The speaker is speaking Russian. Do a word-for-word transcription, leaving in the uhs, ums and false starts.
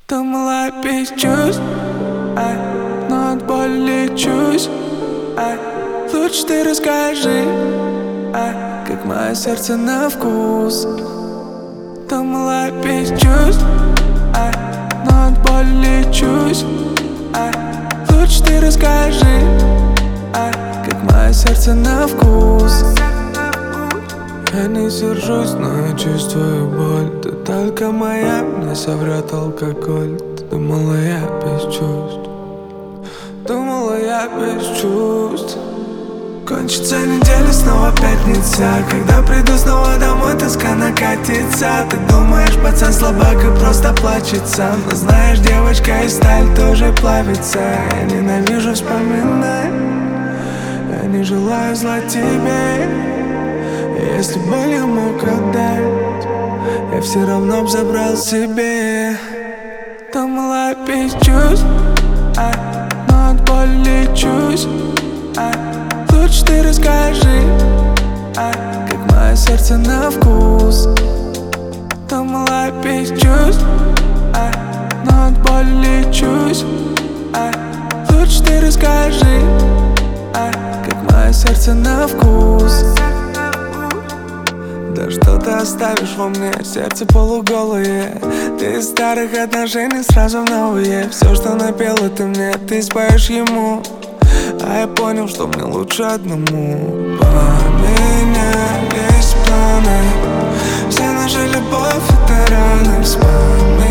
Ты мала без чувств, ай, но от боли лечусь, ай. Лучше ты расскажи, ай, как мое сердце на вкус. Ты мала без чувств, ай, но от боли лечусь, ай. Лучше ты расскажи, ай, как мое сердце на вкус. Я не сержусь, но я чувствую боль. Ты только моя, мне соврет алкоголь. Ты думала, я без чувств, думала, я без чувств. Кончится неделя, снова пятница. Когда приду снова домой, тоска накатится. Ты думаешь, пацан слабак и просто плачется. Но знаешь, девочка и сталь тоже плавится. Я ненавижу вспоминать, я не желаю зла тебе. Если боль я мог отдать, я все равно б забрал себе. Ты мала без чувств, ай, но от боли лечусь, ай. Лучше ты расскажи, ай, как мое сердце на вкус. Ты мала без чувств, ай, но от боли лечусь, ай. Лучше ты расскажи, ай, как мое сердце на вкус. Да что ты оставишь во мне, сердце полуголое. Ты из старых отношений сразу в новые. Все, что напела ты мне, ты споешь ему. А я понял, что мне лучше одному. Поменялись планы, вся наша любовь — это раны. Вспоминай